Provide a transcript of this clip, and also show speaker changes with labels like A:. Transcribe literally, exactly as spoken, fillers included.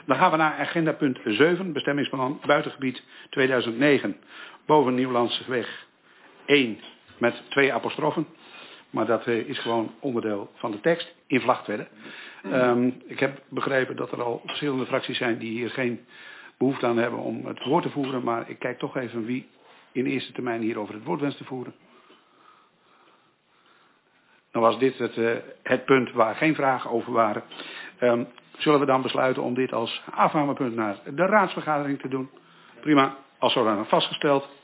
A: Dan gaan we naar agenda punt zeven, bestemmingsplan buitengebied tweeduizend negen. Boven Nieuwlandseweg één met twee apostrofen. Maar dat uh, is gewoon onderdeel van de tekst in Vlagtwedde. Um, ik heb begrepen dat er al verschillende fracties zijn die hier geen behoefte aan hebben om het woord te voeren. Maar ik kijk toch even wie in eerste termijn hierover het woord wenst te voeren. Dan was dit het, uh, het punt waar geen vragen over waren. Um, zullen we dan besluiten om dit als afnamepunt naar de raadsvergadering te doen? Prima, als zodanig vastgesteld.